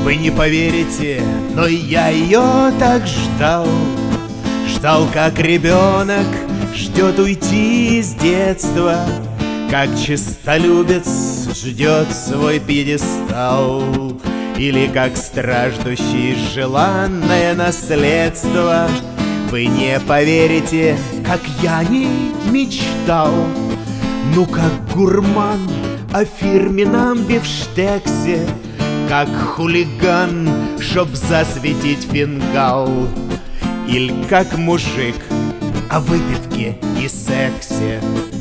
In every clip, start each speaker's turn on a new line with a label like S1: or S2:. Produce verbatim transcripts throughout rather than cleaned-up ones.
S1: Вы не поверите, но я ее так ждал. Ждал, как ребенок ждет уйти из детства, как честолюбец ждет свой пьедестал, или как страждущий желанное наследство. Вы не поверите, как я не мечтал. Ну, как гурман о фирменном бифштексе, как хулиган, чтоб засветить фингал, или как мужик о выпивке и сексе.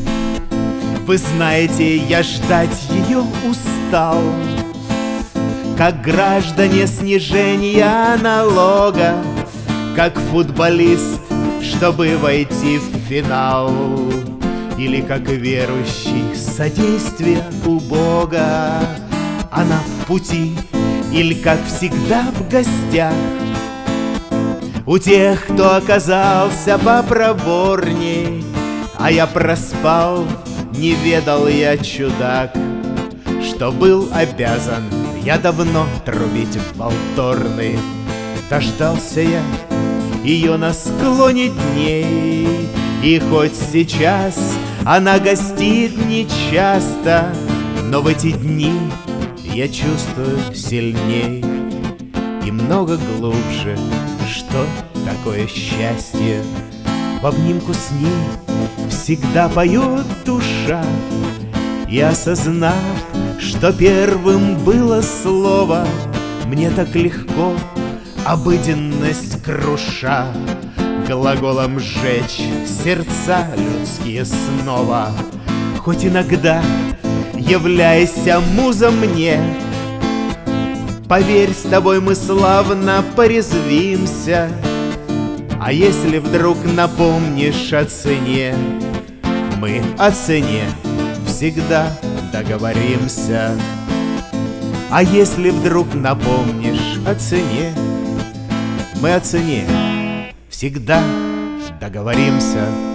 S1: Вы знаете, я ждать ее устал, как граждане снижения налога, как футболист, чтобы войти в финал, или как верующий содействие у Бога. Она в пути, или как всегда в гостях у тех, кто оказался попроворней. А я проспал, не ведал я, чудак, что был обязан я давно трубить в волторны. Дождался я ее на склоне дней, и хоть сейчас она гостит нечасто, но в эти дни я чувствую сильней и много глубже, что такое счастье. В обнимку с ней всегда поет душа, и осознав, что первым было слово, мне так легко, обыденность круша, глаголом сжечь сердца людские снова. Хоть иногда являйся муза мне, поверь, с тобой мы славно порезвимся. А если вдруг напомнишь о цене, мы о цене всегда договоримся. А если вдруг напомнишь о цене, мы о цене всегда договоримся.